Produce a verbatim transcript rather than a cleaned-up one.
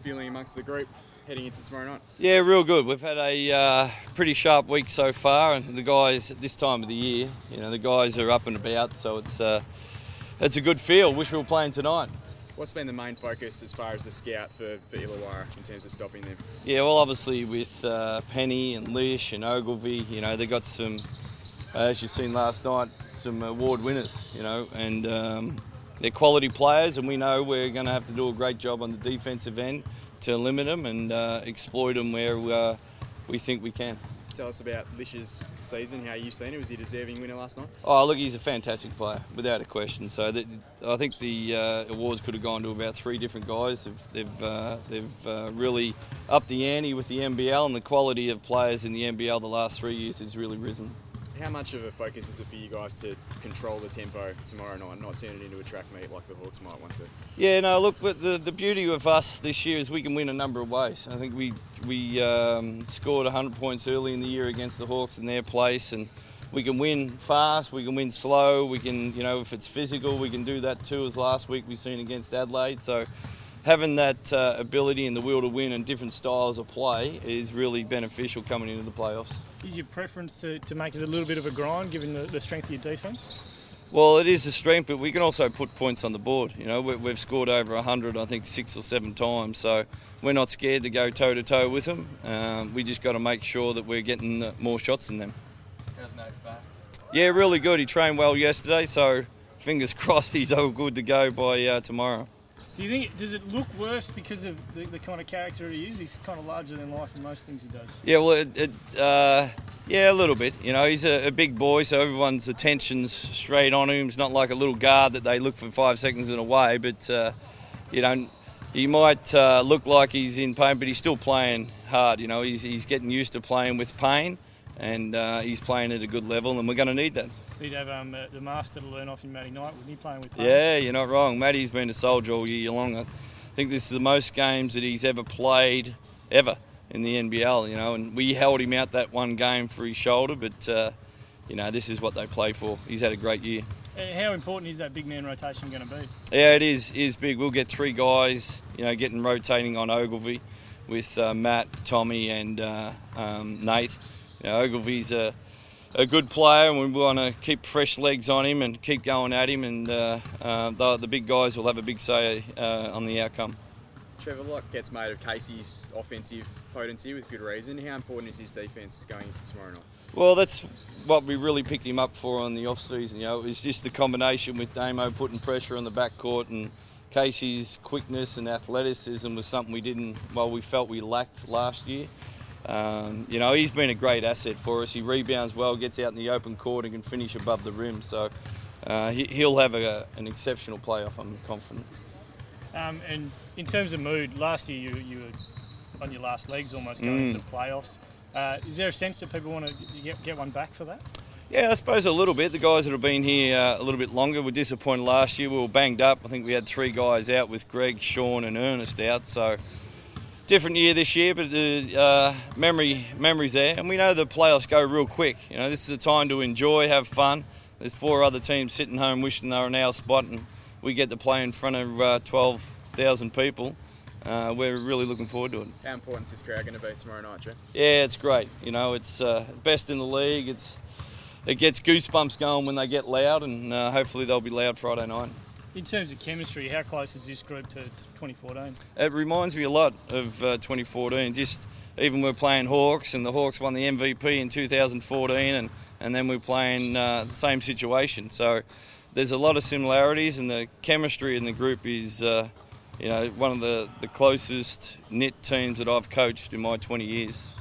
feeling amongst the group heading into tomorrow night? Yeah, real good. We've had a uh, pretty sharp week so far, and the guys at this time of the year, you know, the guys are up and about, so it's uh, it's a good feel. Wish we were playing tonight. What's been the main focus as far as the scout for, for Illawarra in terms of stopping them? Yeah, well, obviously with uh, Penny and Lish and Ogilvie, you know, they got some, uh, as you've seen last night, some award winners, you know, and um, they're quality players, and we know we're going to have to do a great job on the defensive end to limit them and uh, exploit them where uh, we think we can. Tell us about Lish's season, how you've seen it. Was he a deserving winner last night? Oh, look, he's a fantastic player, without a question. So the, I think the uh, awards could have gone to about three different guys. They've, they've, uh, they've uh, really upped the ante with the N B L, and the quality of players in the N B L the last three years has really risen. How much of a focus is it for you guys to control the tempo tomorrow night and not turn it into a track meet like the Hawks might want to? Yeah, no, look, but the, the beauty of us this year is we can win a number of ways. I think we we um, scored one hundred points early in the year against the Hawks in their place, and we can win fast, we can win slow, we can, you know, if it's physical, we can do that too, as last week we've seen against Adelaide. So having that uh, ability and the will to win and different styles of play is really beneficial coming into the playoffs. Is your preference to, to make it a little bit of a grind, given the, the strength of your defence? Well, it is a strength, but we can also put points on the board. You know, we, we've scored over one hundred, I think, six or seven times. So we're not scared to go toe-to-toe with them. Um, we just got to make sure that we're getting more shots than them. How's Nate's back? Yeah, really good. He trained well yesterday, so fingers crossed he's all good to go by uh, tomorrow. Do you think, does it look worse because of the, the kind of character he is? He's kind of larger than life in most things he does. Yeah, well, it, it, uh, yeah, a little bit. You know, he's a, a big boy, so everyone's attention's straight on him. He's not like a little guard that they look for five seconds and away, but, uh, you know, he might uh, look like he's in pain, but he's still playing hard. You know, he's, he's getting used to playing with pain, and uh, he's playing at a good level, and we're going to need that. He'd have um, the master to learn off in Matty Knight, wouldn't he, playing with pain? Yeah, you're not wrong. Matty's been a soldier all year long. I think this is the most games that he's ever played, ever, in the N B L, you know, and we held him out that one game for his shoulder, but, uh, you know, this is what they play for. He's had a great year. How important is that big man rotation going to be? Yeah, it is, is big. We'll get three guys, you know, getting rotating on Ogilvie with uh, Matt, Tommy and uh, um, Nate. You know, Ogilvie's a... a good player, and we want to keep fresh legs on him and keep going at him, and uh, uh, the, the big guys will have a big say uh, on the outcome. Trevor, a lot gets made of Casey's offensive potency with good reason. How important is his defence going into tomorrow night? Well, that's what we really picked him up for on the off-season. You know, it was just the combination with Damo putting pressure on the backcourt, and Casey's quickness and athleticism was something we didn't, well, we felt we lacked last year. Um, you know, he's been a great asset for us. He rebounds well, gets out in the open court and can finish above the rim. So uh, he, he'll have a, an exceptional playoff, I'm confident. Um, and in terms of mood, last year you, you were on your last legs almost going Mm. into the playoffs. Uh, is there a sense that people want to get, get one back for that? Yeah, I suppose a little bit. The guys that have been here uh, a little bit longer were disappointed last year. We were banged up. I think we had three guys out with Greg, Sean and Ernest out. So different year this year, but the uh, memory memory's there, and we know the playoffs go real quick. You know, this is a time to enjoy, have fun. There's four other teams sitting home wishing they were in our spot, and we get to play in front of uh, twelve thousand people. Uh, we're really looking forward to it. How important is this crowd going to be tomorrow night, Joe? Yeah, it's great. You know, it's uh, best in the league. It's it gets goosebumps going when they get loud, and uh, hopefully they'll be loud Friday night. In terms of chemistry, how close is this group to, to twenty fourteen? It reminds me a lot of uh, twenty fourteen. Just even we're playing Hawks, and the Hawks won the M V P in two thousand fourteen, and, and then we're playing uh, the same situation. So there's a lot of similarities, and the chemistry in the group is, uh, you know, one of the, the closest knit teams that I've coached in my twenty years.